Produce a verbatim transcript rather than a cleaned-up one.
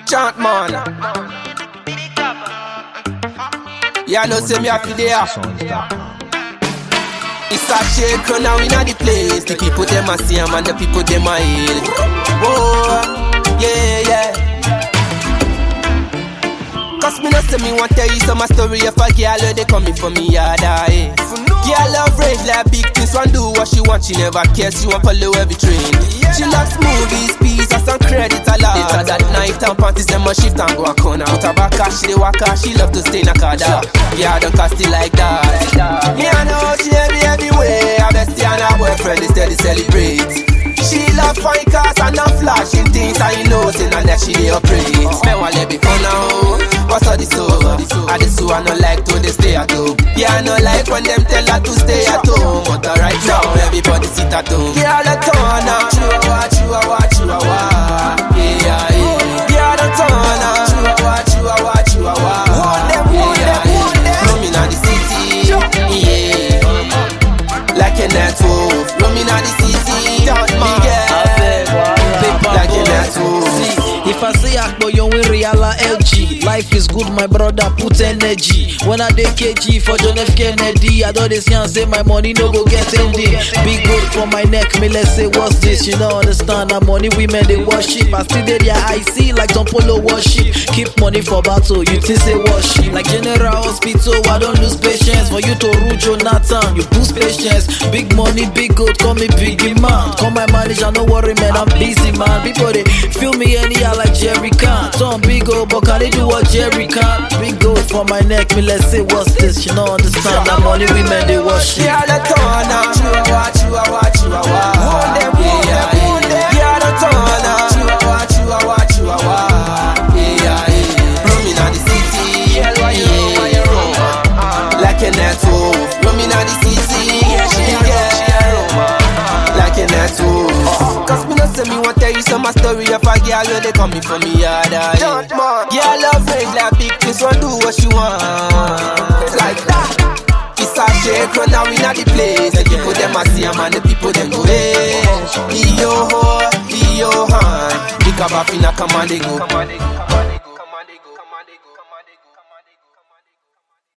Chant man. Yeah, no say me happy there. It's a shake now in the place. The people them a see him and the people them a hail. Oh, yeah, yeah. Cause me no say me want tell you some story of a girl where they coming for me yard. Eh. Girl love rage like big things, one do what she want, she never cares, she want follow every train. She loves movies, pizza, and credit a lot. Later that night and panties them a shift and go a corner. Out of her car, she dey walk her, she love to stay in a car. Yeah, don't cast it like that. Me I know she heavy everywhere. Her bestie and her boyfriend is steady celebrate. She love fine cars and not flashing things, and you know say that she dey operate. Me want let be fun now. What's all this over? I just who I no like to they stay at home. Yeah, I no like when them tell her to stay at home. But right now everybody sit at home. Yeah, the corner. Chihuahua, chihuahua, chihuahua. Yeah, yeah. Yeah, the corner. Chihuahua, chihuahua, chihuahua. Hold them, hold them, hold them. Roaming on the city. Yeah. Like a network. Roaming on the city. Don't man. Like a network. If I say Akbo, you win Riala L G. Life is good, my brother, put energy. When I dey K G for John F. Kennedy, I don't say my money no go get ending. Big gold for my neck, me let's say what's this? You don't understand, that money women they worship. I still did their I C like Tom Polo worship. Keep money for battle, you think say worship. Like General Hospital, I don't lose patience. For you to rule Jonathan, you boost patience. Big money, big gold, call me biggie man. Call my manager, no worry man, I'm busy man. People they feel me anyhow like Jerry Khan. Some big gold, but can they do what Jerry Khan? Big gold for my neck, me let's say what's this? You don't understand, that money women they worship. Yeah, the corner. Chihuahua, chihuahua, chihuahua. Hold them, hold them, hold them. Yeah, the corner. Chihuahua, chihuahua, chihuahua. Yeah, yeah. Roaming on the city. Yeah, like a network. Roaming on the city. Yeah, like a network. Cause me no say me want tell you some story of a girl where they coming for me yard. Yeah, love rage like big things, one do what she want. Like that. It's a shake run now in the place. The people them a see him and the people them go hey. Yo ho, yo han. The cabafina come and they go.